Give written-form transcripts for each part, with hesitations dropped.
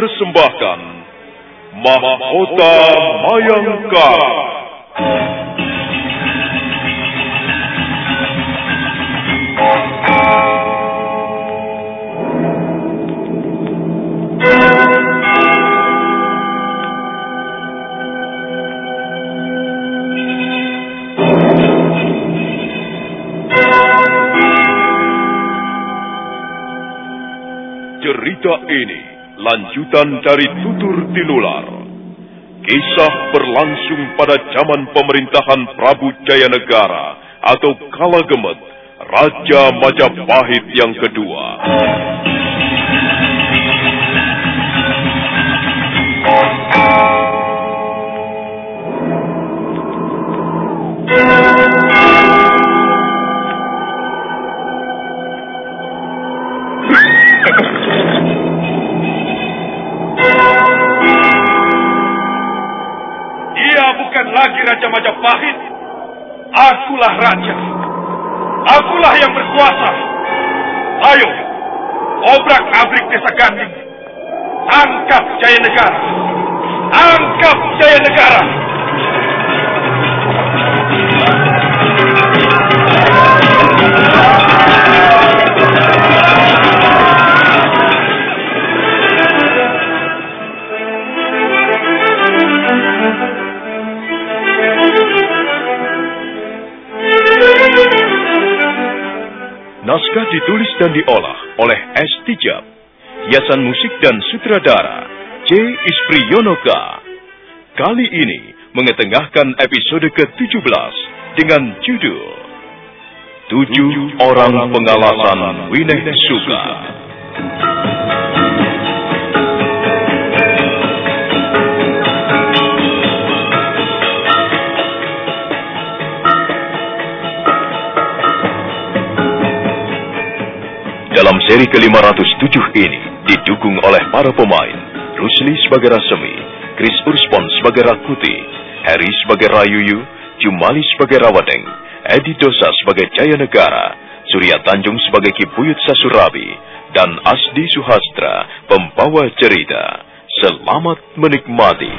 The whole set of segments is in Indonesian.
persembahkan Mahkota Mayangkara. Cerita ini lanjutan dari Tutur Tinular. Kisah berlangsung pada zaman pemerintahan Prabu Jayanegara atau Kala Gemet, Raja Majapahit yang kedua. Lagi Raja Majapahit, akulah raja, akulah yang berkuasa. Ayo, obrak-abrik desa Ganding, angkat Jayanegara, angkat Jayanegara. Naskah ditulis dan diolah oleh S. Tijab. Hiasan musik dan sutradara C. Ispriyonoka. Kali ini mengetengahkan episode ke-17 dengan judul 7 Orang Pengalasan Winehsuka. Dalam seri ke-507 ini didukung oleh para pemain Rusli sebagai Rasemi, Chris Urspon sebagai Rakuti, Heri sebagai Rayuyu, Jumali sebagai Rawadeng, Edi Dosa sebagai Jayanegara, Surya Tanjung sebagai Kipuyut Sasurabi, dan Asdi Suhastra pembawa cerita. Selamat menikmati.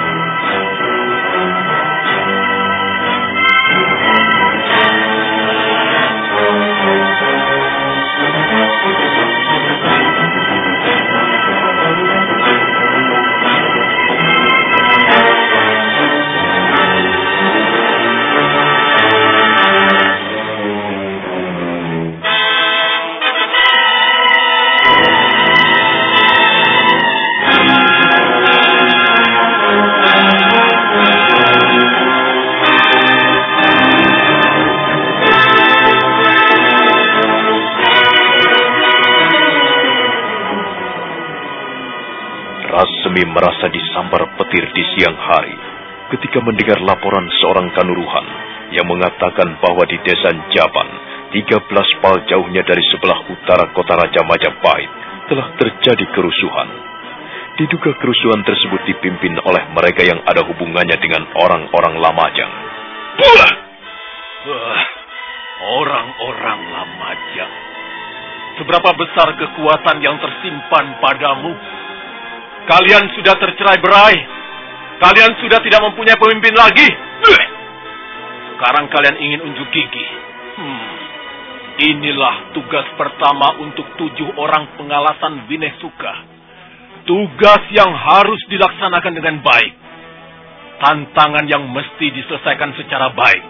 Rasemi merasa disambar petir di siang hari ketika mendengar laporan seorang kanuruhan yang mengatakan bahwa di desa Jaban, 13 pal jauhnya dari sebelah utara kota Raja Majapahit, telah terjadi kerusuhan. Diduga kerusuhan tersebut dipimpin oleh mereka yang ada hubungannya dengan orang-orang Lamajang. Orang-orang Lamajang. Seberapa besar kekuatan yang tersimpan padamu? Kalian sudah tercerai-berai. Kalian sudah tidak mempunyai pemimpin lagi. Sekarang kalian ingin unjuk gigi. Inilah tugas pertama untuk 7 orang pengalasan Winehsuka. Tugas yang harus dilaksanakan dengan baik. Tantangan yang mesti diselesaikan secara baik.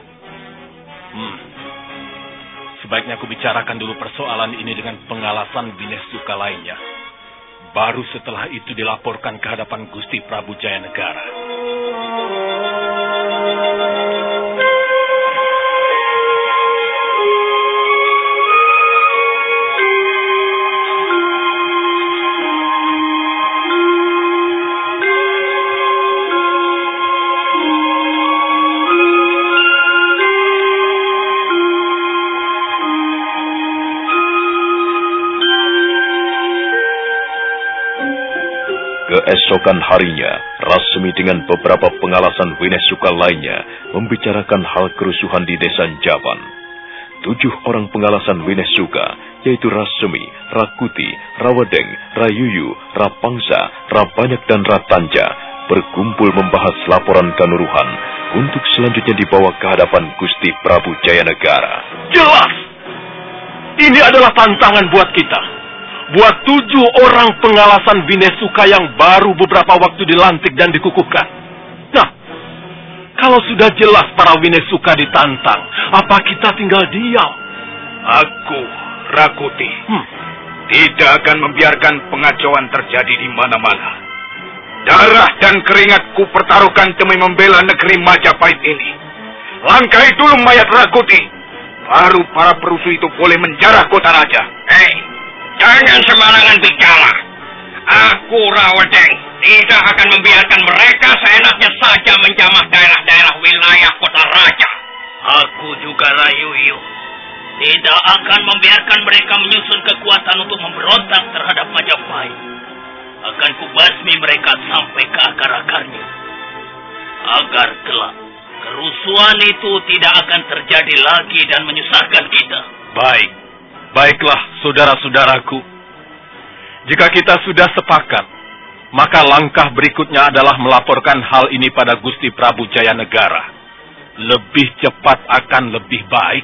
Sebaiknya aku bicarakan dulu persoalan ini dengan pengalasan Winehsuka lainnya. Baru setelah itu dilaporkan ke hadapan Gusti Prabu Jayanegara. Keesokan harinya, Rasemi dengan beberapa pengalasan Winehsuka lainnya membicarakan hal kerusuhan di desa Jaban. 7 orang pengalasan Winehsuka yaitu Rasemi, Rakuti, Rawadeng, Rayuyu, Rapangsa, Rabanyak dan Ratanja, berkumpul membahas laporan Kanuruhan untuk selanjutnya dibawa ke hadapan Gusti Prabu Jayanegara. Jelas! Ini adalah tantangan buat kita. Buat 7 orang pengalasan Winesuka yang baru beberapa waktu dilantik dan dikukuhkan. Nah, kalau sudah jelas para Winesuka ditantang, apa kita tinggal diam? Aku, Rakuti, tidak akan membiarkan pengacauan terjadi di mana-mana. Darah dan keringatku pertaruhkan demi membela negeri Majapahit ini. Langkai dulu mayat Rakuti, baru para perusuh itu boleh menjarah kota raja. Hei, jangan sembarangan bicara. Aku, Rawadeng, tidak akan membiarkan mereka seenaknya saja menjamah daerah-daerah wilayah kota raja. Aku juga, Rayuyu, tidak akan membiarkan mereka menyusun kekuatan untuk memberontak terhadap Majapahit. Akan kubasmi mereka sampai ke akar-akarnya. Agar kelak kerusuhan itu tidak akan terjadi lagi dan menyusahkan kita. Baiklah saudara-saudaraku. Jika kita sudah sepakat, maka langkah berikutnya adalah melaporkan hal ini pada Gusti Prabu Jayanegara. Lebih cepat akan lebih baik.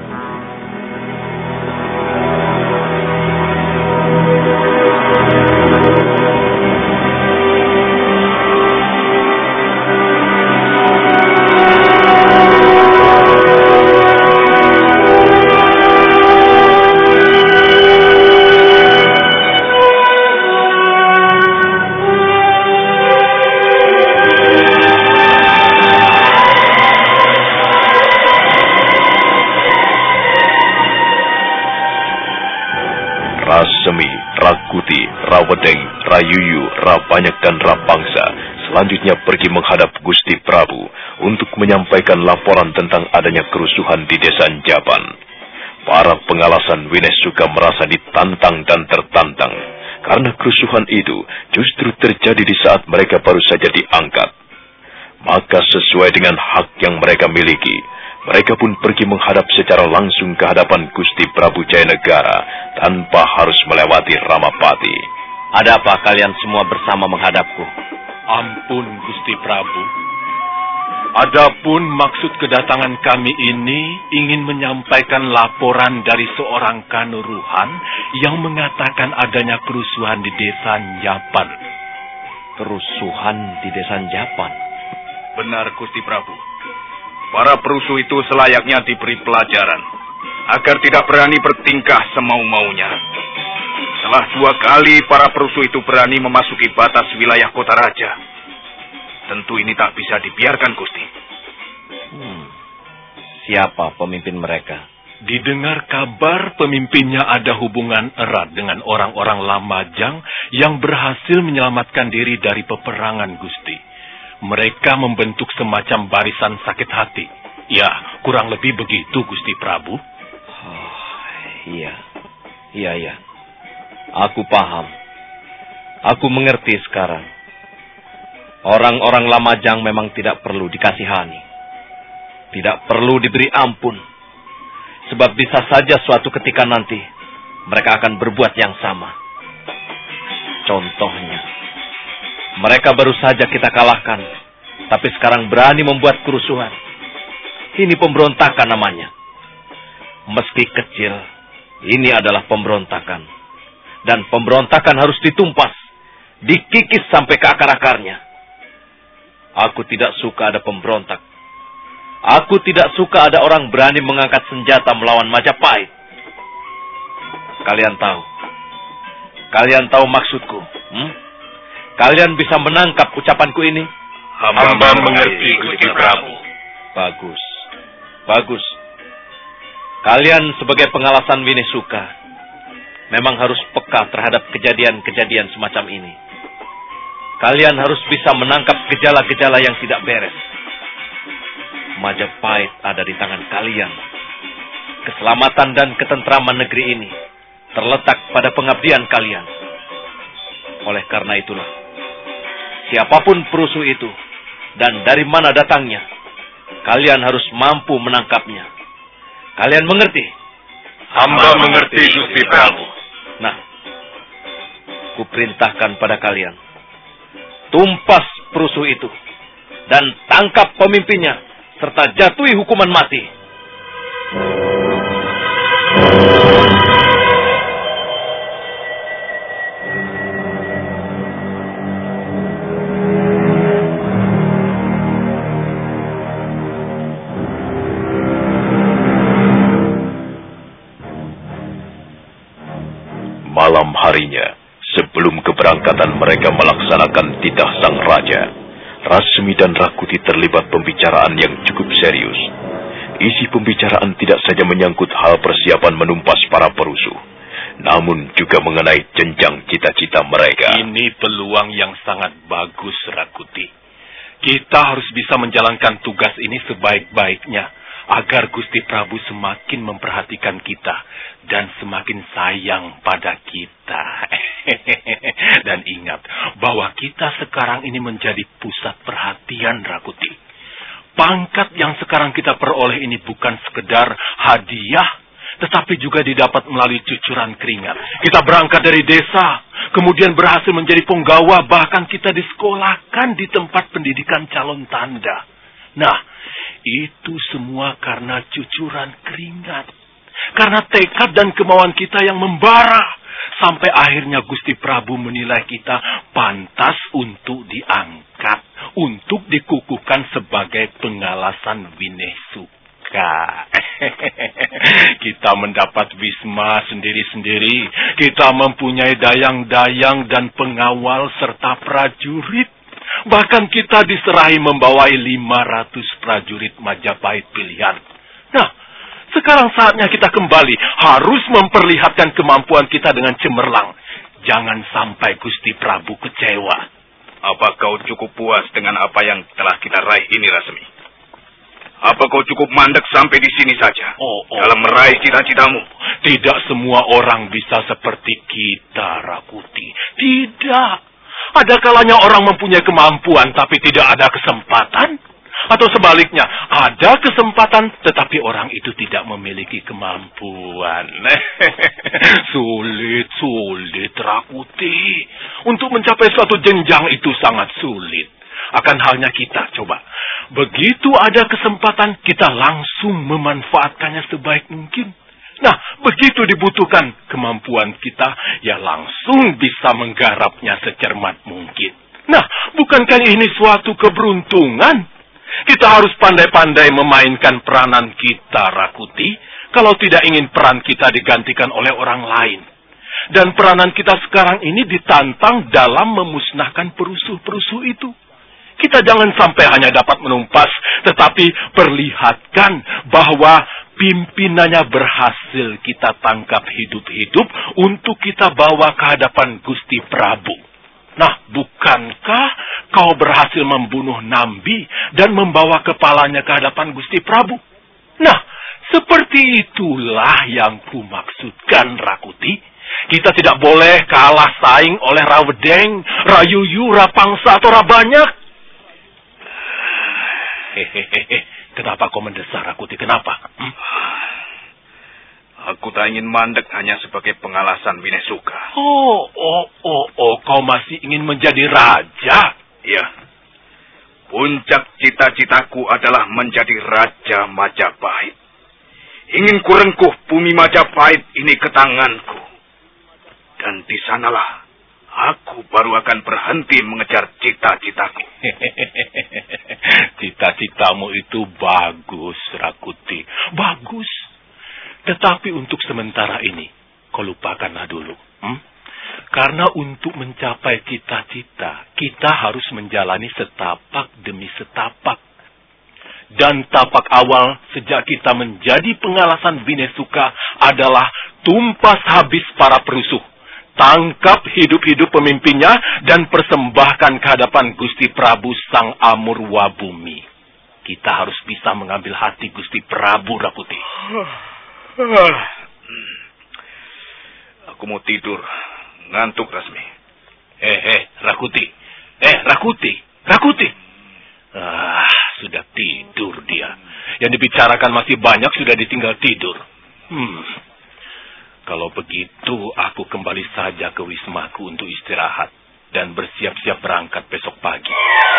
Rasemi, Rakuti, Rawadeng, Rayuyu, Rabanyak dan Rapangsa selanjutnya pergi menghadap Gusti Prabu untuk menyampaikan laporan tentang adanya kerusuhan di desa Japan. Para pengalasan Winesuka merasa ditantang dan tertantang karena kerusuhan itu justru terjadi di saat mereka baru saja diangkat. Maka sesuai dengan hak yang mereka miliki, mereka pun pergi menghadap secara langsung ke hadapan Gusti Prabu Jayanegara tanpa harus melewati Ramapati. Ada apa kalian semua bersama menghadapku? Ampun Gusti Prabu. Adapun maksud kedatangan kami ini ingin menyampaikan laporan dari seorang Kanuruhan yang mengatakan adanya kerusuhan di desa Japan. Kerusuhan di desa Japan? Benar Gusti Prabu. Para perusuh itu selayaknya diberi pelajaran agar tidak berani bertingkah semau-maunya. Setelah 2 kali para perusuh itu berani memasuki batas wilayah kota raja. Tentu ini tak bisa dibiarkan, Gusti. Siapa pemimpin mereka? Didengar kabar pemimpinnya ada hubungan erat dengan orang-orang Lamajang yang berhasil menyelamatkan diri dari peperangan, Gusti. Mereka membentuk semacam barisan sakit hati. Ya, kurang lebih begitu, Gusti Prabu. Iya. Aku paham. Aku mengerti sekarang. Orang-orang Lamajang memang tidak perlu dikasihani. Tidak perlu diberi ampun. Sebab bisa saja suatu ketika nanti mereka akan berbuat yang sama. Contohnya, mereka baru saja kita kalahkan, tapi sekarang berani membuat kerusuhan. Ini pemberontakan namanya. Meski kecil, ini adalah pemberontakan. Dan pemberontakan harus ditumpas, dikikis sampai ke akar-akarnya. Aku tidak suka ada pemberontak. Aku tidak suka ada orang berani mengangkat senjata melawan Majapahit. Kalian tahu maksudku? Kalian bisa menangkap ucapanku ini? Hamba mengerti, Gusti Prabu. Bagus. Kalian sebagai pengalasan Winesuka memang harus peka terhadap kejadian-kejadian semacam ini. Kalian harus bisa menangkap gejala-gejala yang tidak beres. Majapahit ada di tangan kalian. Keselamatan dan ketentraman negeri ini terletak pada pengabdian kalian. Oleh karena itulah, siapapun perusuh itu dan dari mana datangnya, kalian harus mampu menangkapnya. Kalian mengerti? Hamba mengerti, Gusti Prabu. Nah, kuperintahkan pada kalian, tumpas perusuh itu dan tangkap pemimpinnya serta jatuhi hukuman mati. Malam harinya, sebelum keberangkatan mereka melaksanakan titah sang raja, Rasmi dan Rakuti terlibat pembicaraan yang cukup serius. Isi pembicaraan tidak saja menyangkut hal persiapan menumpas para perusuh, namun juga mengenai jenjang cita-cita mereka. Ini peluang yang sangat bagus, Rakuti. Kita harus bisa menjalankan tugas ini sebaik-baiknya, agar Gusti Prabu semakin memperhatikan kita dan semakin sayang pada kita. Dan ingat bahwa kita sekarang ini menjadi pusat perhatian, Rakuti. Pangkat yang sekarang kita peroleh ini bukan sekedar hadiah, tetapi juga didapat melalui cucuran keringat. Kita berangkat dari desa, kemudian berhasil menjadi penggawa, bahkan kita disekolahkan di tempat pendidikan calon tanda. Nah, itu semua karena cucuran keringat. Karena tekad dan kemauan kita yang membara. Sampai akhirnya Gusti Prabu menilai kita pantas untuk diangkat. Untuk dikukuhkan sebagai pengalasan Winesuka. Kita mendapat wisma sendiri-sendiri. Kita mempunyai dayang-dayang dan pengawal serta prajurit. Bahkan kita diserahi membawai 500 prajurit Majapahit pilihan. Nah, sekarang saatnya kita kembali harus memperlihatkan kemampuan kita dengan cemerlang. Jangan sampai Gusti Prabu kecewa. Apa kau cukup puas dengan apa yang telah kita raih ini, Rasmi? Apa kau cukup mandek sampai di sini saja dalam meraih cita-citamu? Tidak semua orang bisa seperti kita, Rakuti. Tidak. Ada kalanya orang mempunyai kemampuan tapi tidak ada kesempatan. Atau sebaliknya, ada kesempatan tetapi orang itu tidak memiliki kemampuan. Sulit, Rakuti. Untuk mencapai suatu jenjang itu sangat sulit. Akan halnya kita, coba. Begitu ada kesempatan, kita langsung memanfaatkannya sebaik mungkin. Nah, begitu dibutuhkan kemampuan kita, ya langsung bisa menggarapnya secermat mungkin. Nah, bukankah ini suatu keberuntungan? Kita harus pandai-pandai memainkan peranan kita, Rakuti, kalau tidak ingin peran kita digantikan oleh orang lain. Dan peranan kita sekarang ini ditantang dalam memusnahkan perusuh-perusuh itu. Kita jangan sampai hanya dapat menumpas, tetapi perlihatkan bahwa pimpinannya berhasil kita tangkap hidup-hidup untuk kita bawa ke hadapan Gusti Prabu. Nah, bukankah kau berhasil membunuh Nambi dan membawa kepalanya ke hadapan Gusti Prabu? Nah, seperti itulah yang kumaksudkan, Rakuti. Kita tidak boleh kalah saing oleh Rawedeng, Rayuyu, Rapangsa, atau Rabanyak. Hehehe, kenapa kau mendesah, Rakuti? Kenapa? Aku tak ingin mandek hanya sebagai pengalasan Winesuka. Kau masih ingin menjadi raja? Ya. Puncak cita-citaku adalah menjadi Raja Majapahit. Ingin kurengkuh bumi Majapahit ini ke tanganku. Dan di sanalah aku baru akan berhenti mengejar cita-citaku. Cita-citamu itu bagus, Rakuti. Bagus. Tetapi untuk sementara ini, kau lupakanlah dulu. Karena untuk mencapai cita-cita, kita harus menjalani setapak demi setapak. Dan tapak awal sejak kita menjadi pengalasan Winesuka adalah tumpas habis para perusuh. Tangkap hidup-hidup pemimpinnya dan persembahkan ke hadapan Gusti Prabu Sang Amurwabumi. Kita harus bisa mengambil hati Gusti Prabu, Rakuti. Aku mau tidur. Ngantuk, Rasmi. Rakuti. Rakuti. Sudah tidur dia. Yang dibicarakan masih banyak, sudah ditinggal tidur. Kalau begitu, aku kembali saja ke wismaku untuk istirahat dan bersiap-siap berangkat besok pagi.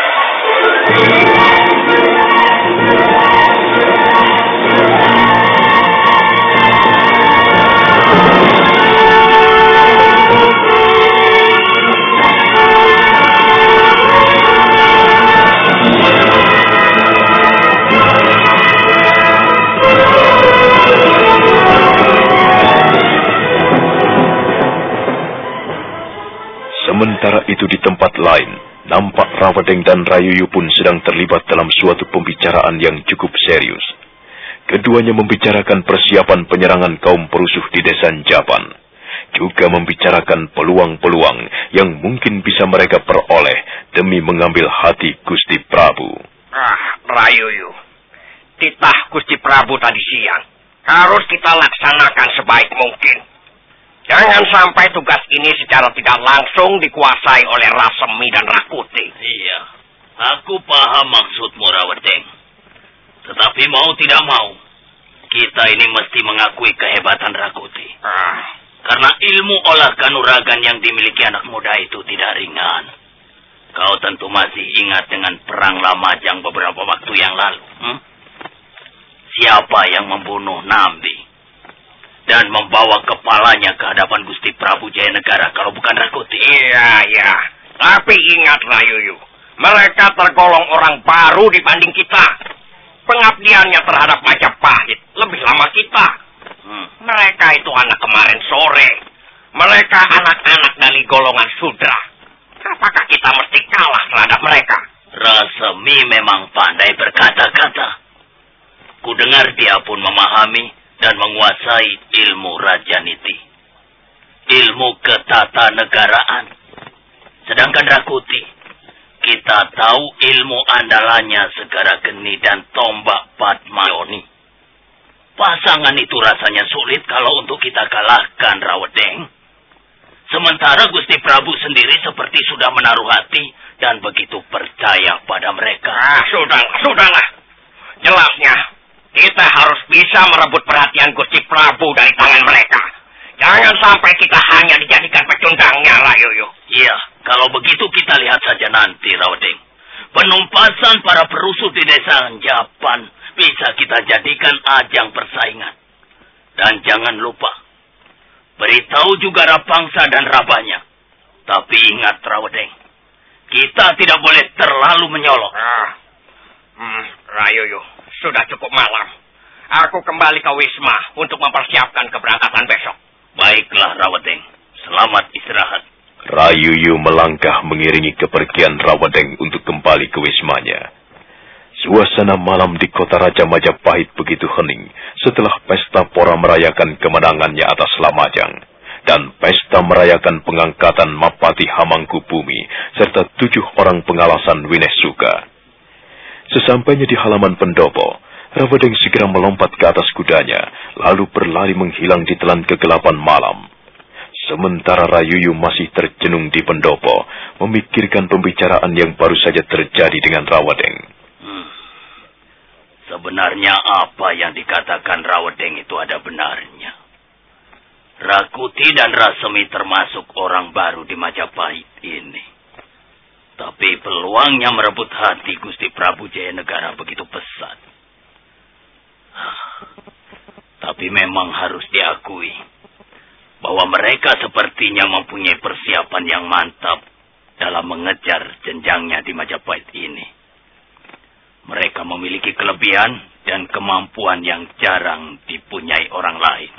Sementara itu di tempat lain, nampak Rawadeng dan Rayuyu pun sedang terlibat dalam suatu pembicaraan yang cukup serius. Keduanya membicarakan persiapan penyerangan kaum perusuh di desa Japan, juga membicarakan peluang-peluang yang mungkin bisa mereka peroleh demi mengambil hati Gusti Prabu. Rayuyu, titah Gusti Prabu tadi siang harus kita laksanakan sebaik mungkin. Jangan sampai tugas ini secara tidak langsung dikuasai oleh Rasemi dan Rakuti. Iya, aku paham maksudmu, Rawadeng. Tetapi mau tidak mau, kita ini mesti mengakui kehebatan Rakuti. Karena ilmu olah kanuragan yang dimiliki anak muda itu tidak ringan. Kau tentu masih ingat dengan perang Lamajang beberapa waktu yang lalu. Siapa yang membunuh Nambi dan membawa kepalanya ke hadapan Gusti Prabu Jayanegara kalau bukan Rakuti? Iya. Tapi ingat, Rayuyu, mereka tergolong orang baru dibanding kita. Pengabdiannya terhadap Majapahit lebih lama kita. Mereka itu anak kemarin sore. Mereka anak-anak dari golongan Sudra. Apakah kita mesti kalah terhadap mereka? Rasemi memang pandai berkata-kata. Kudengar dia pun memahami dan menguasai ilmu Rajaniti, ilmu ketatanegaraan. Sedangkan Rakuti, kita tahu ilmu andalannya Segara Geni dan tombak Padmayoni. Pasangan itu rasanya sulit kalau untuk kita kalahkan, Rawadeng. Sementara Gusti Prabu sendiri seperti sudah menaruh hati dan begitu percaya pada mereka. Sudahlah. Jelasnya, kita harus bisa merebut perhatian Gusti Prabu dari tangan mereka. Jangan sampai kita hanya dijadikan pecundangnya, Rayuyu. Iya, kalau begitu kita lihat saja nanti, Rawadeng. Penumpasan para perusuh di desa Japan bisa kita jadikan ajang persaingan. Dan jangan lupa, beritahu juga Rapangsa dan Rabanya. Tapi ingat, Rawadeng, kita tidak boleh terlalu menyolok. Rayuyu, sudah cukup malam. Aku kembali ke Wisma untuk mempersiapkan keberangkatan besok. Baiklah, Rawadeng. Selamat istirahat. Rayuyu melangkah mengiringi kepergian Rawadeng untuk kembali ke wismanya. Suasana malam di kota Raja Majapahit begitu hening setelah pesta pora merayakan kemenangannya atas Lamajang dan pesta merayakan pengangkatan Mapati Hamangkubumi serta 7 orang pengalasan Winesuka. Sesampainya di halaman pendopo, Rawadeng segera melompat ke atas kudanya, lalu berlari menghilang di telan kegelapan malam. Sementara Rayuyu masih tercenung di pendopo, memikirkan pembicaraan yang baru saja terjadi dengan Rawadeng. Sebenarnya apa yang dikatakan Rawadeng itu ada benarnya. Rakuti dan Rasemi termasuk orang baru di Majapahit ini. Tapi peluangnya merebut hati Gusti Prabu Jayanegara begitu pesat. Tapi memang harus diakui bahwa mereka sepertinya mempunyai persiapan yang mantap dalam mengejar jenjangnya di Majapahit ini. Mereka memiliki kelebihan dan kemampuan yang jarang dipunyai orang lain.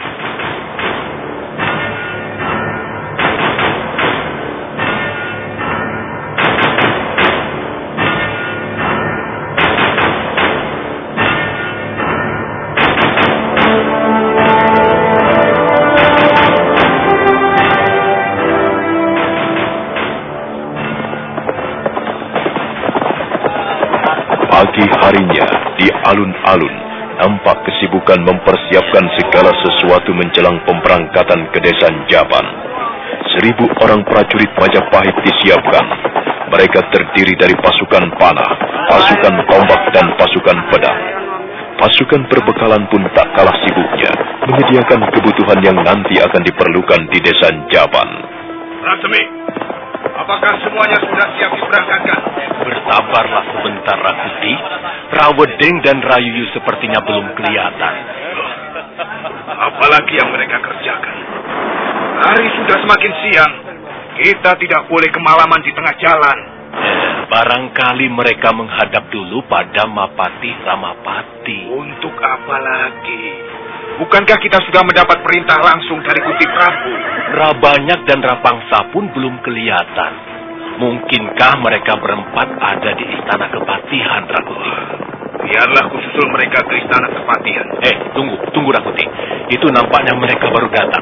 Pagi harinya, di alun-alun, nampak kesibukan mempersiapkan segala sesuatu menjelang pemberangkatan ke desa Japan. 1000 orang prajurit Majapahit disiapkan. Mereka terdiri dari pasukan panah, pasukan tombak, dan pasukan pedang. Pasukan perbekalan pun tak kalah sibuknya, menyediakan kebutuhan yang nanti akan diperlukan di desa Jaban. Rasmi, apakah semuanya sudah siap diberangkatkan? Bersabarlah sebentar, Rakuti. Rawedeng dan Rayuyu sepertinya belum kelihatan. Apalagi yang mereka kerjakan. Hari sudah semakin siang. Kita tidak boleh kemalaman di tengah jalan. Barangkali mereka menghadap dulu pada Mapati Ramapati. Untuk apa lagi? Bukankah kita sudah mendapat perintah langsung dari Gusti Prabu? Rabanyak dan Rapangsa pun belum kelihatan. Mungkinkah mereka berempat ada di Istana Kepatihan, Rakuti? Biarlah kususul mereka ke Istana Kepatihan. Tunggu Rakuti. Itu nampaknya mereka baru datang.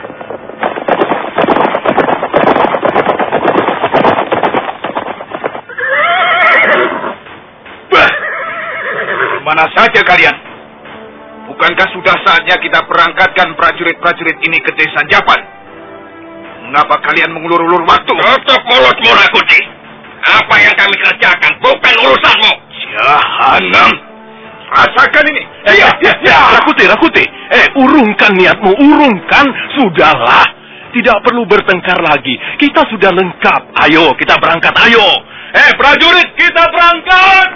Mana saja kalian? Bukankah sudah saatnya kita berangkatkan prajurit-prajurit ini ke desa Jaban? Mengapa kalian mengulur-ulur waktu? Tutup mulutmu, Rakuti. Apa yang kami kerjakan bukan urusanmu. Jahanam. Rasakan ini. Rakuti. Urungkan niatmu, urungkan. Sudahlah. Tidak perlu bertengkar lagi. Kita sudah lengkap. Ayo, kita berangkat, ayo. Prajurit, kita berangkat.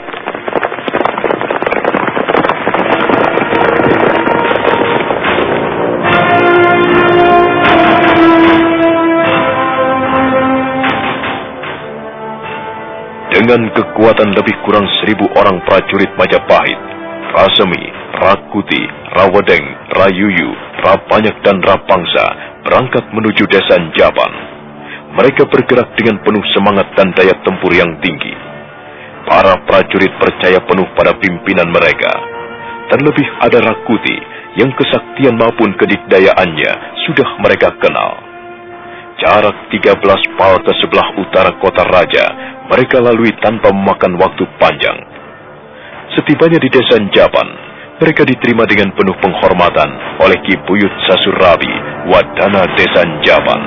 Dengan kekuatan lebih kurang 1.000 orang prajurit Majapahit, Rasemi, Rakuti, Rawedeng, Rayuyu, Rapanyak dan Rapangsa berangkat menuju desa Jaban. Mereka bergerak dengan penuh semangat dan daya tempur yang tinggi. Para prajurit percaya penuh pada pimpinan mereka. Terlebih ada Rakuti yang kesaktian maupun kedikdayaannya sudah mereka kenal. Jarak 13 pal ke sebelah utara kota raja mereka lalui tanpa memakan waktu panjang. Setibanya di desa Jaban, mereka diterima dengan penuh penghormatan oleh Ki Buyut Sasurabi, Wadana desa Jaban.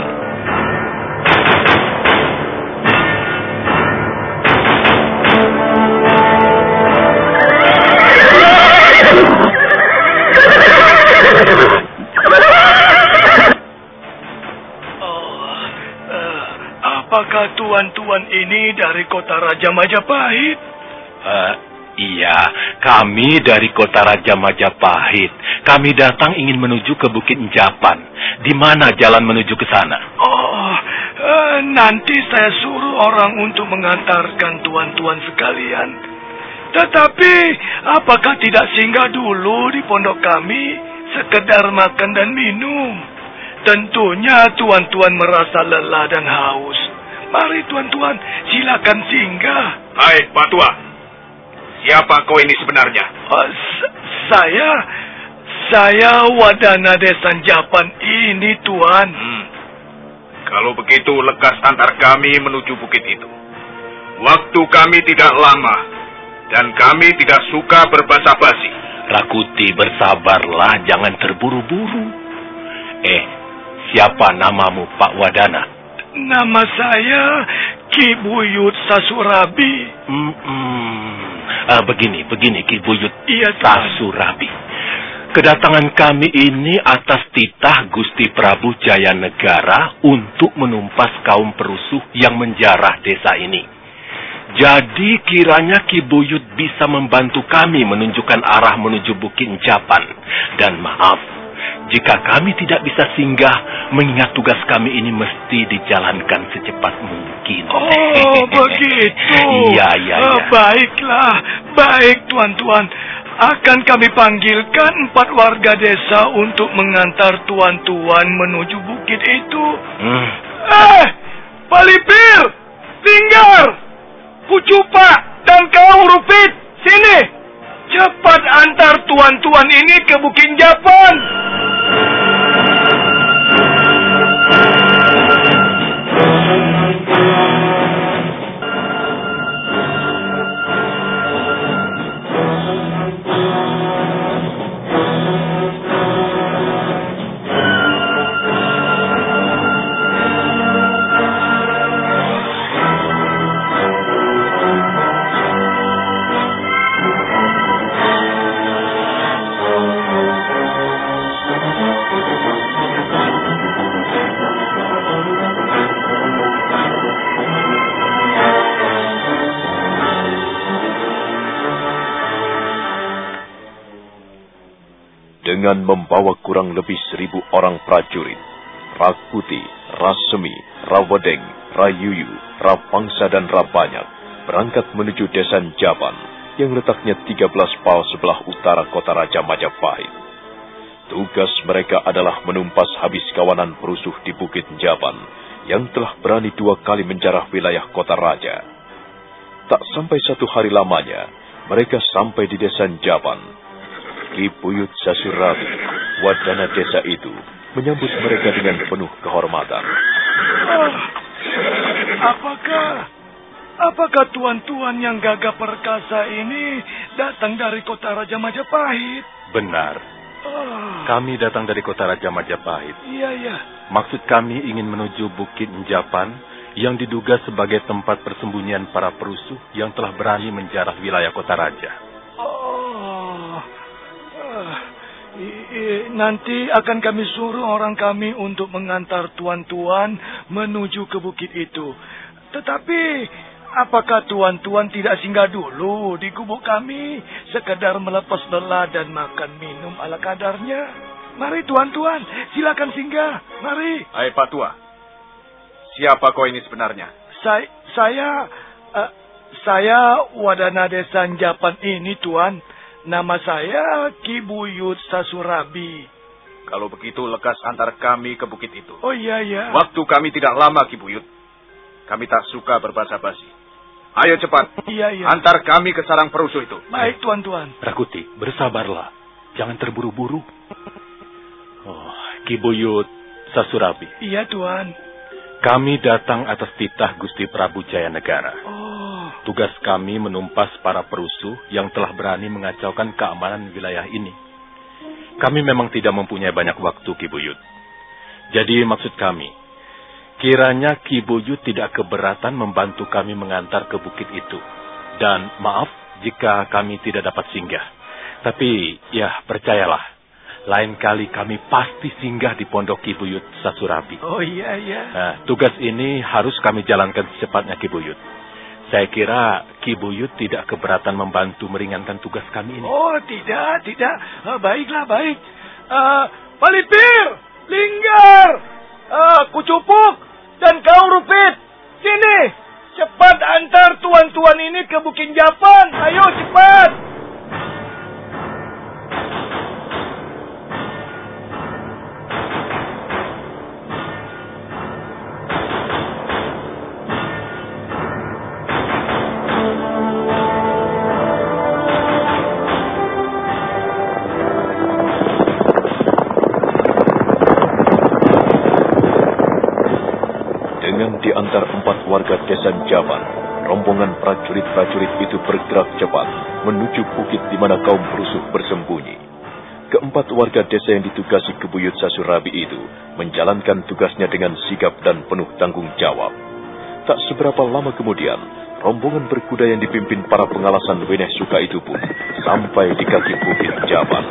Apakah tuan-tuan ini dari kota Raja Majapahit? Iya, kami dari kota Raja Majapahit. Kami datang ingin menuju ke Bukit Jaban. Di mana jalan menuju ke sana? Nanti saya suruh orang untuk mengantarkan tuan-tuan sekalian. Tetapi, apakah tidak singgah dulu di pondok kami, sekedar makan dan minum? Tentunya tuan-tuan merasa lelah dan haus. Mari tuan-tuan, silakan singgah. Hai, Pak Tua. Siapa kau ini sebenarnya? Saya Wadana Desa Jaban ini, Tuan. Kalau begitu, lekas antar kami menuju bukit itu. Waktu kami tidak lama, dan kami tidak suka berbasa-basi. Rakuti, bersabarlah, jangan terburu-buru. Siapa namamu, Pak Wadana? Nama saya Ki Buyut Sasurabi. Begini Ki Buyut Tuan. Sasurabi. Kedatangan kami ini atas titah Gusti Prabu Jayanegara untuk menumpas kaum perusuh yang menjarah desa ini. Jadi kiranya Ki Buyut bisa membantu kami menunjukkan arah menuju Bukit Jaban. Dan maaf, jika kami tidak bisa singgah, mengingat tugas kami ini mesti dijalankan secepat mungkin. Oh, begitu. Iya. Baiklah, baik tuan-tuan. Akan kami panggilkan 4 warga desa untuk mengantar tuan-tuan menuju bukit itu. Palipir, Tinggar, Kucupa, dan kau Rupit, sini. Cepat antar tuan-tuan ini ke Bukit Jaban. dengan membawa kurang lebih 1.000 orang prajurit. Rakuti, Rasemi, Rawedeng, Rayuyu, Rapangsa dan Rabanyak berangkat menuju desa Jaban yang letaknya 13 pal sebelah utara kota Raja Majapahit. Tugas mereka adalah menumpas habis kawanan perusuh di Bukit Jaban yang telah berani 2 kali menjarah wilayah kota Raja. Tak sampai 1 hari lamanya, mereka sampai di desa Jaban. Ki Buyut Sasurabi, wadana desa itu, menyambut mereka dengan penuh kehormatan. Apakah tuan-tuan yang gagah perkasa ini datang dari kota Raja Majapahit? Benar. Kami datang dari kota Raja Majapahit. Iya. Maksud kami ingin menuju Bukit Japan yang diduga sebagai tempat persembunyian para perusuh yang telah berani menjarah wilayah kota Raja. Nanti akan kami suruh orang kami untuk mengantar tuan-tuan menuju ke bukit itu. Tetapi, apakah tuan-tuan tidak singgah dulu di gubuk kami, sekedar melepas lelah dan makan minum ala kadarnya? Mari tuan-tuan, silakan singgah. Mari. Hai Pak Tua, siapa kau ini sebenarnya? Saya wadana desa Japan ini, tuan. Nama saya Ki Buyut Sasurabi. Kalau begitu lekas antar kami ke bukit itu. Oh iya. Waktu kami tidak lama, Ki Buyut. Kami tak suka berbasa-basi. Ayo cepat. Iya. Antar kami ke sarang perusuh itu. Baik, tuan-tuan. Rakuti, bersabarlah. Jangan terburu-buru. Ki Buyut Sasurabi. Iya, tuan. Kami datang atas titah Gusti Prabu Jayanegara. Tugas kami menumpas para perusuh yang telah berani mengacaukan keamanan wilayah ini. Kami memang tidak mempunyai banyak waktu, Ki Buyut. Jadi maksud kami, kiranya Ki Buyut tidak keberatan membantu kami mengantar ke bukit itu. Dan maaf jika kami tidak dapat singgah. Tapi ya percayalah, lain kali kami pasti singgah di pondok Ki Buyut Sasurabi. Oh iya. Nah, tugas ini harus kami jalankan secepatnya, Ki Buyut. Saya kira Ki Buyut tidak keberatan membantu meringankan tugas kami ini. Oh, tidak. Baiklah. Palipir, Linggar, Kucupuk, dan kau Rupit. Sini, cepat antar tuan-tuan ini ke Bukit Japan. Ayo, cepat. Diantar 4 warga desa Jaban, rombongan prajurit-prajurit itu bergerak cepat menuju bukit di mana kaum perusuh bersembunyi. Keempat warga desa yang ditugasi Ki Buyut Sasurabi itu menjalankan tugasnya dengan sigap dan penuh tanggung jawab. Tak seberapa lama kemudian, rombongan berkuda yang dipimpin para pengalasan Weneh Suka itu pun sampai di kaki Bukit Jaban.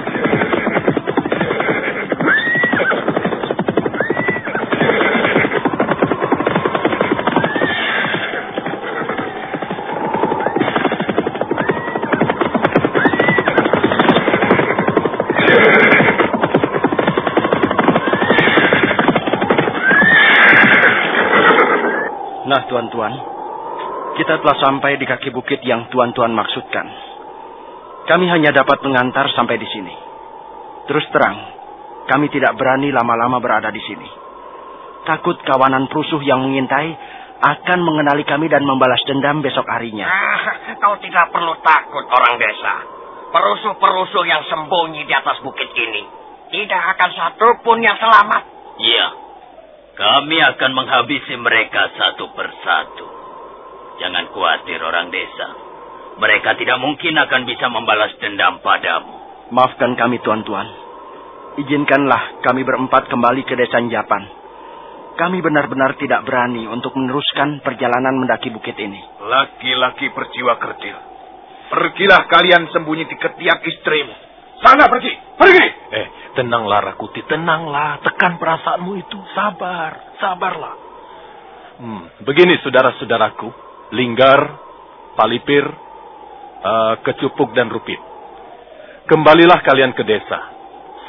Nah, tuan-tuan, kita telah sampai di kaki bukit yang tuan-tuan maksudkan. Kami hanya dapat mengantar sampai di sini. Terus terang, kami tidak berani lama-lama berada di sini. Takut kawanan perusuh yang mengintai akan mengenali kami dan membalas dendam besok harinya. Kau tidak perlu takut, orang desa. Perusuh-perusuh yang sembunyi di atas bukit ini tidak akan satupun yang selamat. Iya. Kami akan menghabisi mereka satu persatu. Jangan khawatir, orang desa. Mereka tidak mungkin akan bisa membalas dendam padamu. Maafkan kami, tuan-tuan. Izinkanlah kami berempat kembali ke desa Japan. Kami benar-benar tidak berani untuk meneruskan perjalanan mendaki bukit ini. Laki-laki berjiwa kerdil. Pergilah kalian sembunyi di ketiak istrimu. Sana pergi. Tenanglah Rakuti, tenanglah. Tekan perasaanmu itu. Sabarlah. Begini saudara-saudaraku, Linggar, Palipir, Kecupuk dan Rupit. Kembalilah kalian ke desa.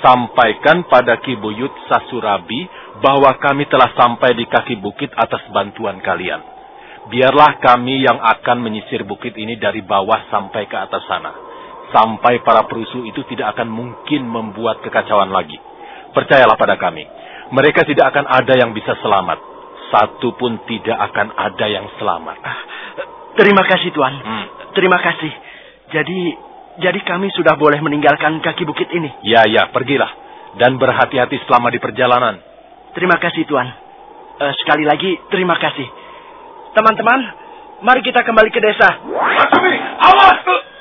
Sampaikan pada Ki Buyut Sasurabi bahwa kami telah sampai di kaki bukit atas bantuan kalian. Biarlah kami yang akan menyisir bukit ini dari bawah sampai ke atas sana. Sampai para perusuh itu tidak akan mungkin membuat kekacauan lagi. Percayalah pada kami. Mereka tidak akan ada yang bisa selamat. Satu pun tidak akan ada yang selamat. Terima kasih, Tuan. Terima kasih. Jadi kami sudah boleh meninggalkan kaki bukit ini? Ya, pergilah. Dan berhati-hati selama di perjalanan. Terima kasih, Tuan. Sekali lagi, terima kasih. Teman-teman, mari kita kembali ke desa. Rasmi, awas!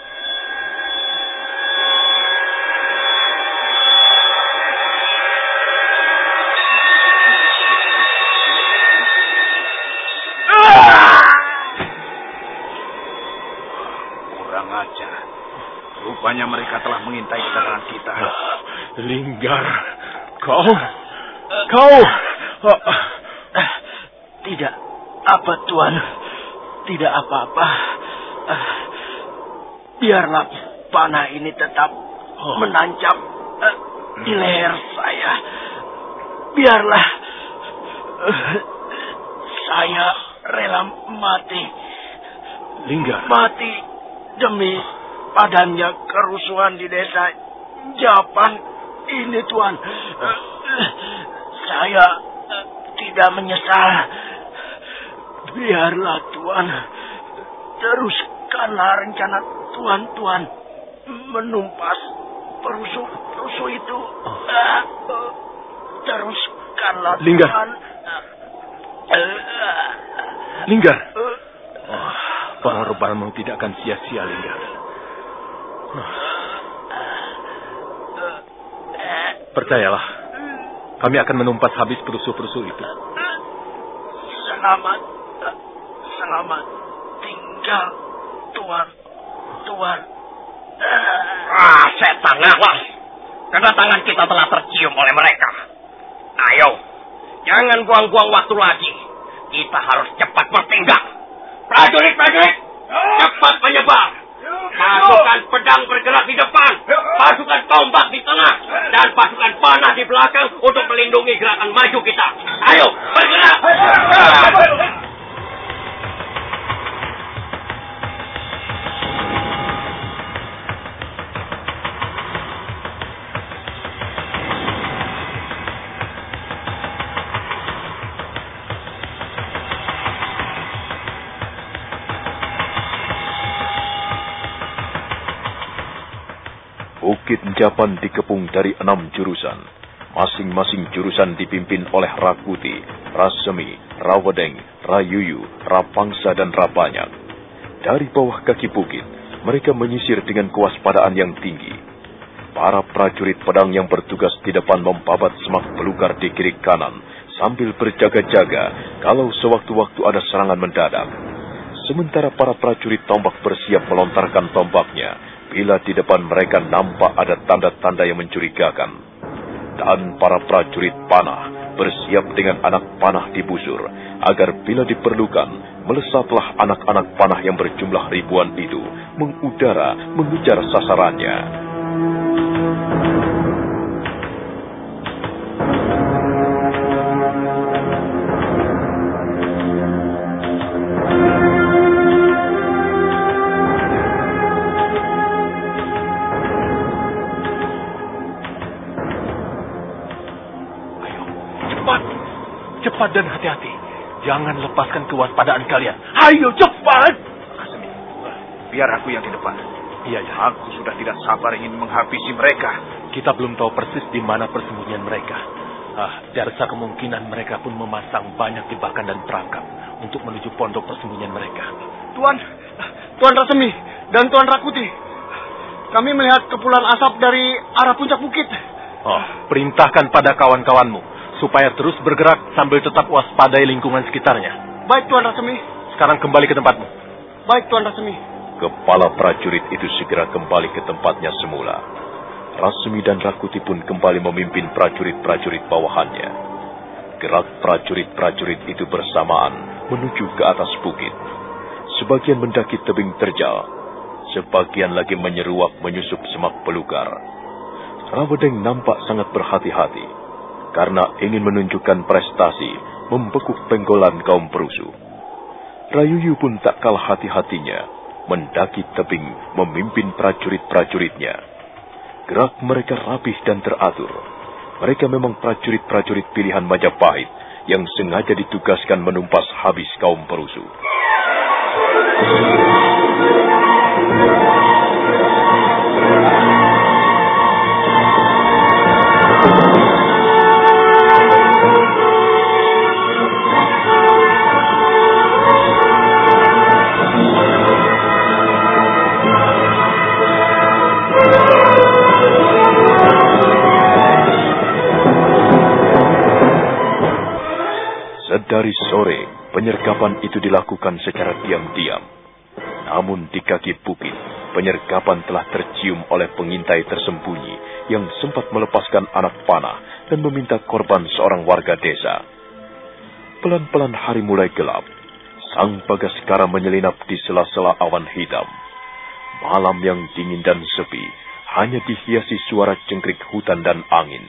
Kurang ajar. Rupanya mereka telah mengintai kedatangan kita. Linggar, kau... Tidak apa, Tuan. Tidak apa-apa. Biarlah panah ini tetap menancap di leher saya. Biarlah saya rela mati. Linggar. Mati demi padamnya kerusuhan di desa Japan ini, Tuan. Saya tidak menyesal. Biarlah, Tuan. Teruskanlah rencana Tuan menumpas perusuh itu. Teruskanlah, Linggar. Tuan. Linggar. Pengorbananmu tidak akan sia-sia, Linggar. Percayalah, kami akan menumpas habis perusuh-perusuh itu. Selamat tinggal, Tuan. Setan, awas. Kedatangan kita telah tercium oleh mereka. Ayo, jangan buang-buang waktu lagi. Kita harus cepat bertindak. Prajurit, cepat menyebar. Pasukan pedang bergerak di depan, pasukan tombak di tengah, dan pasukan panah di belakang untuk melindungi gerakan maju kita. Ayo, bergerak! Bukit Japan dikepung dari 6 jurusan. Masing-masing jurusan dipimpin oleh Rakuti, Rasemi, Rawedeng, Rayuyu, Rapangsa, dan Rapanyak. Dari bawah kaki bukit, mereka menyisir dengan kewaspadaan yang tinggi. Para prajurit pedang yang bertugas di depan membabat semak belukar di kiri kanan sambil berjaga-jaga kalau sewaktu-waktu ada serangan mendadak. Sementara para prajurit tombak bersiap melontarkan tombaknya bila di depan mereka nampak ada tanda-tanda yang mencurigakan. Dan para prajurit panah bersiap dengan anak panah di busur, agar bila diperlukan, melesatlah anak-anak panah yang berjumlah ribuan itu mengudara mengejar sasarannya. Cepat dan hati-hati. Jangan lepaskan kewaspadaan kalian. Ayo, cepat! Rasmi, biar aku yang di depan. Iya. Aku sudah tidak sabar ingin menghabisi mereka. Kita belum tahu persis di mana persembunyian mereka. Darsa kemungkinan mereka pun memasang banyak jebakan dan perangkap untuk menuju pondok persembunyian mereka. Tuan Rasemi dan Tuan Rakuti, kami melihat kepulan asap dari arah puncak bukit. Perintahkan pada kawan-kawanmu supaya terus bergerak sambil tetap waspadai lingkungan sekitarnya. Baik, Tuan Rasemi. Sekarang kembali ke tempatmu. Baik, Tuan Rasemi. Kepala prajurit itu segera kembali ke tempatnya semula. Rasmi dan Rakuti pun kembali memimpin prajurit-prajurit bawahannya. Gerak prajurit-prajurit itu bersamaan menuju ke atas bukit. Sebagian mendaki tebing terjal, sebagian lagi menyeruak menyusup semak belukar. Rawedeng nampak sangat berhati-hati karena ingin menunjukkan prestasi membekuk penggolan kaum perusuh. Rayuyu pun tak kalah hati-hatinya mendaki tebing memimpin prajurit-prajuritnya. Gerak mereka rapih dan teratur. Mereka memang prajurit-prajurit pilihan Majapahit yang sengaja ditugaskan menumpas habis kaum perusuh. Dari sore, penyergapan itu dilakukan secara diam-diam. Namun di kaki bukit, penyergapan telah tercium oleh pengintai tersembunyi yang sempat melepaskan anak panah dan meminta korban seorang warga desa. Pelan-pelan hari mulai gelap. Sang Bagaskara menyelinap di sela-sela awan hitam. Malam yang dingin dan sepi hanya dihiasi suara cengkrik hutan dan angin.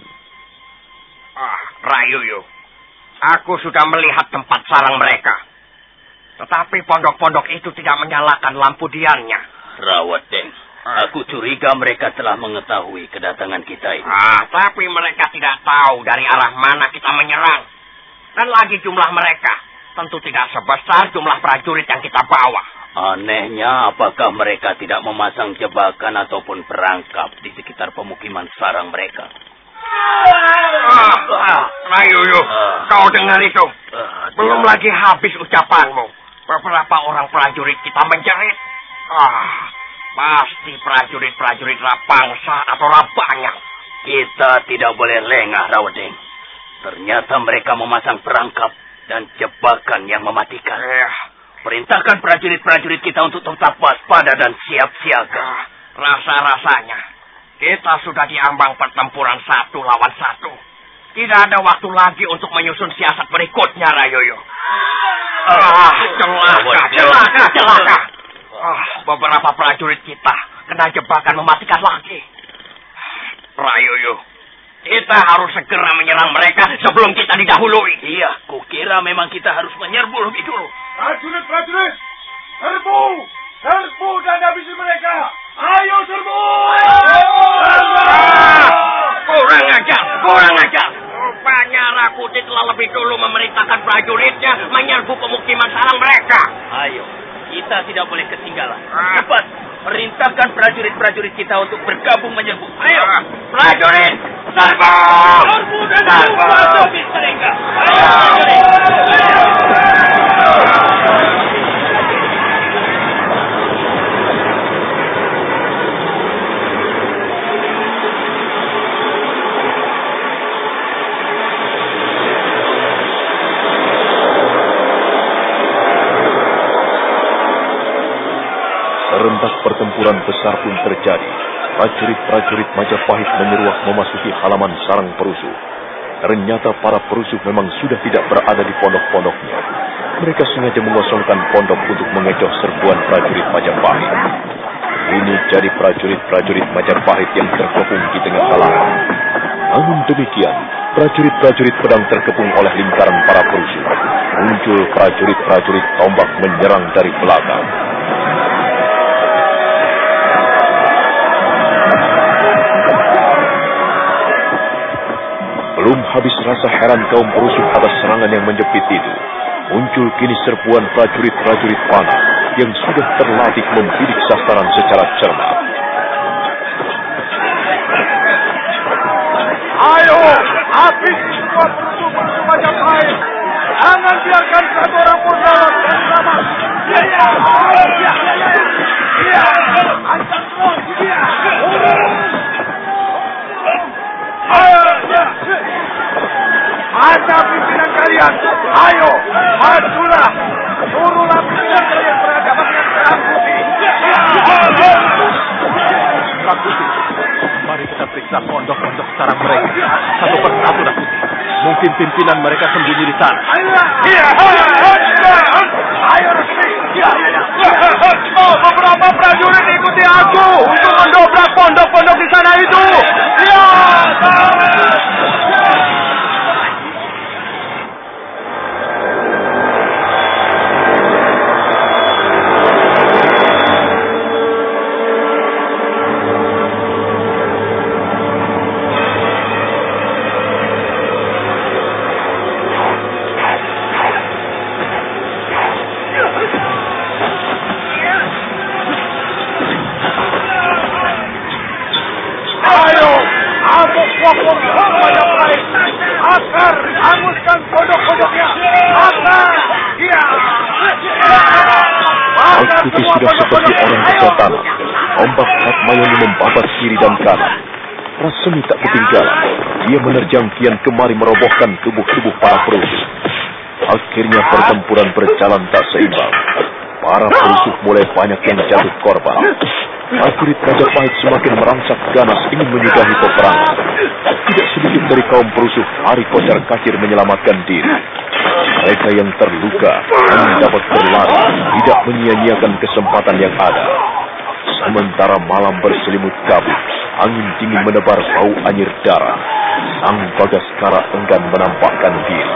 Rayuyu, aku sudah melihat tempat sarang mereka. Tetapi pondok-pondok itu tidak menyalakan lampu diannya. Rawateng, aku curiga mereka telah mengetahui kedatangan kita ini. Tapi mereka tidak tahu dari arah mana kita menyerang. Dan lagi jumlah mereka tentu tidak sebesar jumlah prajurit yang kita bawa. Anehnya, apakah mereka tidak memasang jebakan ataupun perangkap di sekitar pemukiman sarang mereka? Rayuyu, kau dengar itu? Belum lagi habis ucapanmu. Beberapa orang prajurit kita menjerit. Pasti prajurit-prajurit Rapangsa atau Rapanyang. Kita tidak boleh lengah, Rawedeng. Ternyata mereka memasang perangkap dan jebakan yang mematikan. Perintahkan prajurit-prajurit kita untuk tetap waspada dan siap siaga. Rasa-rasanya kita sudah diambang pertempuran 1 lawan 1. Tidak ada waktu lagi untuk menyusun siasat berikutnya, Rayuyu. Celaka. Beberapa prajurit kita kena jebakan mematikan lagi. Rayuyu, kita harus segera menyerang mereka sebelum kita didahului. Iya, kukira memang kita harus menyerbu lebih dulu. Prajurit, serbu dan habisi mereka. Ayo serbu! Kurang ajar. Rupanya Rakuti telah lebih dulu memerintahkan prajuritnya menyerbu pemukiman sarang mereka. Ayo, kita tidak boleh ketinggalan. Cepat, perintahkan prajurit-prajurit kita untuk bergabung menyerbu. Ayo, prajurit, serbu! Serbu habis mereka. Ayo, Serentak pertempuran besar pun terjadi. Prajurit-prajurit Majapahit menyeruak memasuki halaman sarang perusuh. Ternyata para perusuh memang sudah tidak berada di pondok-pondoknya. Mereka sengaja mengosongkan pondok untuk mengecoh serbuan prajurit Majapahit. Ini jadi prajurit-prajurit Majapahit yang terkepung di tengah halaman. Namun demikian, prajurit-prajurit pedang terkepung oleh lingkaran para perusuh. Muncul prajurit-prajurit tombak menyerang dari belakang. Belum habis rasa heran kaum perusuh atas serangan yang menjepit itu, muncul kini serbuan prajurit-prajurit panah yang sudah terlatih membidik sasaran secara cermat. Ayo, habis semua perusuh Majapahit. Jangan biarkan satu orang pun dalam dan selamat. Iya, ancam terus, iya. Mana pimpinan kalian? Ayo, majulah. Suruhlah pimpinan kalian berhadapan dengan Rakuti. Rakuti, mari kita periksa pondok-pondok sarang mereka. Satu persatu, Rakuti. Mungkin pimpinan mereka sembunyi di sana. Iya. Ayo, Rakuti. Beberapa prajurit ikuti aku untuk mendobrak pondok-pondok di sana itu. Iya. tanah. Ombak Ratmayoni membabat kiri dan kanan. Rasemi tak ketinggalan. Dia menerjang kian kemari merobohkan tubuh-tubuh para perusuh. Akhirnya pertempuran berjalan tak seimbang. Para perusuh mulai banyak yang jatuh korban. Prajurit Majapahit semakin merangsak ganas ingin menyudahi peperangan. Tidak sedikit dari kaum perusuh lari kocar-kacir menyelamatkan diri. Mereka yang terluka hanya dapat berlari, tidak menyia-nyiakan kesempatan yang ada. Sementara malam berselimut kabut, angin dingin menebar bau anyir darah. Sang Bagaskara enggan menampakkan diri.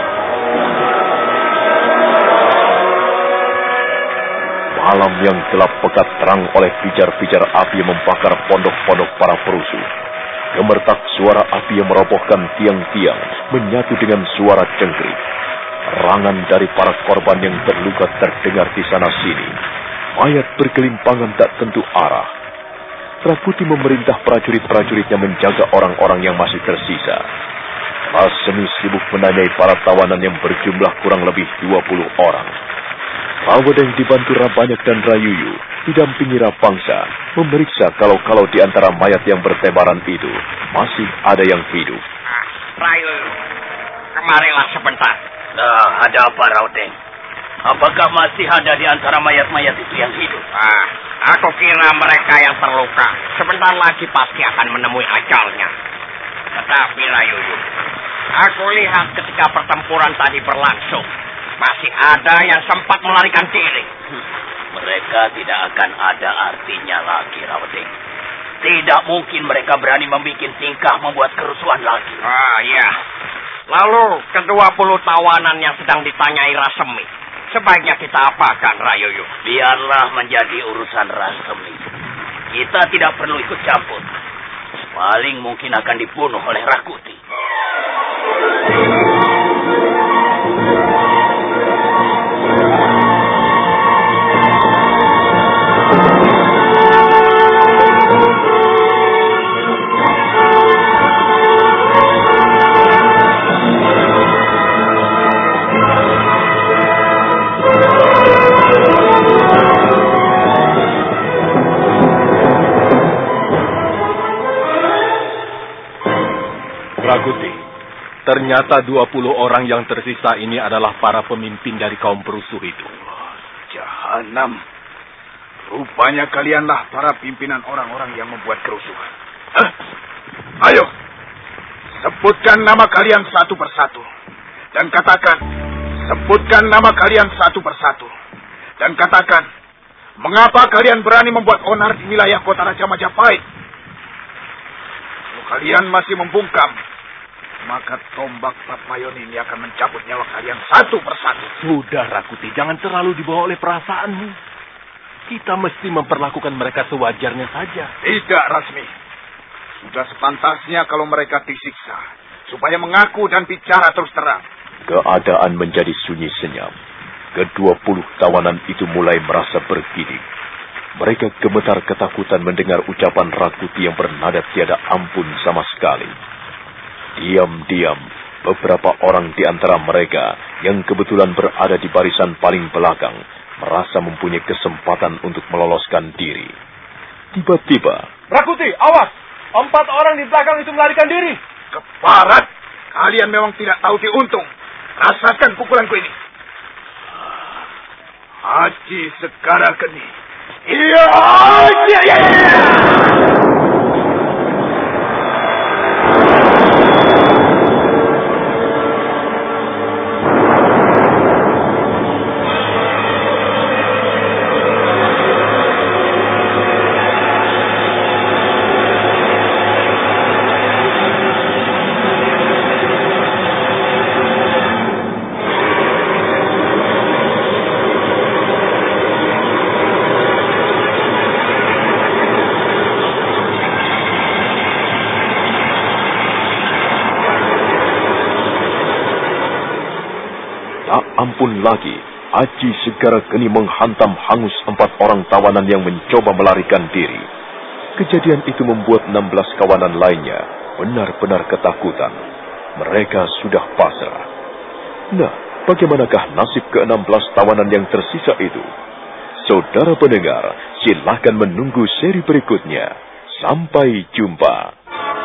Malam yang gelap pekat terang oleh pijar-pijar api yang membakar pondok-pondok para perusuh. Gemertak suara api yang merobohkan tiang-tiang menyatu dengan suara cengkrik. Rangan dari para korban yang terluka terdengar di sana-sini. Mayat bergelimpangan tak tentu arah. Rakuti memerintah prajurit-prajuritnya menjaga orang-orang yang masih tersisa. Rasemi sibuk menanyai para tawanan yang berjumlah kurang lebih 20 orang. Rawedeng dibantu Rabanyak dan Rayuyu, didampingi Rapangsa, memeriksa kalau-kalau di antara mayat yang bertebaran itu masih ada yang hidup. Rayuyu, kemarilah sebentar. Nah, ada apa, Raudeng? Apakah masih ada di antara mayat-mayat itu yang hidup? Aku kira mereka yang terluka sebentar lagi pasti akan menemui ajalnya. Tetapi Rayuyu, aku lihat ketika pertempuran tadi berlangsung, masih ada yang sempat melarikan diri. Mereka tidak akan ada artinya lagi, Raudeng. Tidak mungkin mereka berani membuat tingkah membuat kerusuhan lagi. Iya. Lalu ke-20 tawanan yang sedang ditanyai Rasemi, sebaiknya kita apakan, Rayuyu? Biarlah menjadi urusan Rasemi. Kita tidak perlu ikut campur. Paling mungkin akan dibunuh oleh Rakuti. Rakuti, ternyata 20 orang yang tersisa ini adalah para pemimpin dari kaum perusuh itu. Jahanam. Rupanya kalianlah para pimpinan orang-orang yang membuat kerusuhan. Ayo, sebutkan nama kalian satu persatu. Dan katakan, sebutkan nama kalian satu persatu. Dan katakan, mengapa kalian berani membuat onar di wilayah kota Raja Majapahit? Kalau kalian masih membungkam, maka tombak Ratmayoni ini akan mencabut nyawa kalian satu persatu. Sudah, Rakuti, jangan terlalu dibawa oleh perasaanmu. Kita mesti memperlakukan mereka sewajarnya saja. Tidak, Rasmi. Sudah sepantasnya kalau mereka disiksa, supaya mengaku dan bicara terus terang. Keadaan menjadi sunyi senyap. Ke-20 tawanan itu mulai merasa bergidik. Mereka gemetar ketakutan mendengar ucapan Rakuti yang bernada tiada ampun sama sekali. Diam-diam, beberapa orang di antara mereka yang kebetulan berada di barisan paling belakang merasa mempunyai kesempatan untuk meloloskan diri. Tiba-tiba, Rakuti, awas! 4 orang di belakang itu melarikan diri. Keparat! Kalian memang tidak tahu diuntung. Rasakan pukulanku ini. Haji Segara Geni. Iya! ampun lagi, Haji Segara Geni menghantam hangus 4 orang tawanan yang mencoba melarikan diri. Kejadian itu membuat 16 kawanan lainnya benar-benar ketakutan. Mereka sudah pasrah. Nah, bagaimanakah nasib ke-16 tawanan yang tersisa itu? Saudara pendengar, silakan menunggu seri berikutnya. Sampai jumpa.